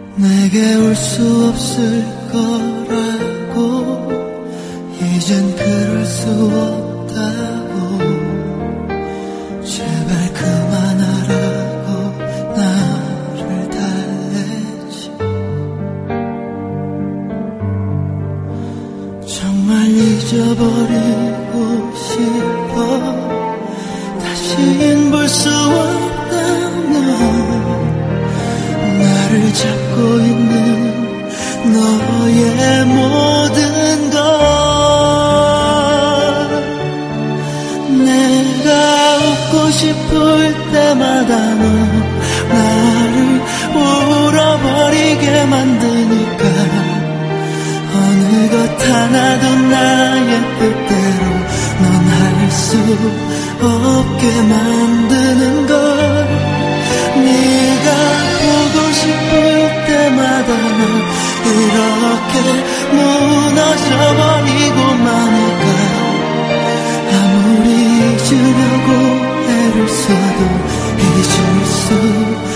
내게 올 수 없을 거라고 이젠 그럴 수 없다고 제발 그만하라고 나를 달래지. 정말 잊어버리고 싶어. 다신 볼 수 없다면 나를 잡고 있는 너의 모든 것. 내가 웃고 싶을 때마다 너 나를 울어버리게 만드니까 어느 것 하나도 나의 뜻대로 넌 할 수 없게 만드는 걸. 네가 보고 싶을 때마다 이렇게 무너져버리고 마니까 아무리 잊으려고 애를 써도 잊을 수